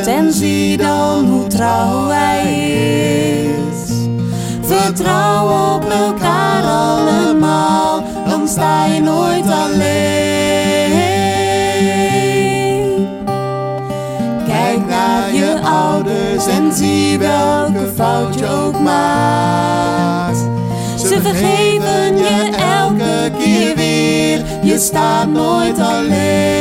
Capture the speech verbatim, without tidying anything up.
en zie dan hoe trouw hij is. Vertrouw op elkaar allemaal, dan sta je nooit alleen. Kijk naar je ouders en zie welke fout je ook maakt. Ze vergeven je elke keer weer, je staat nooit alleen.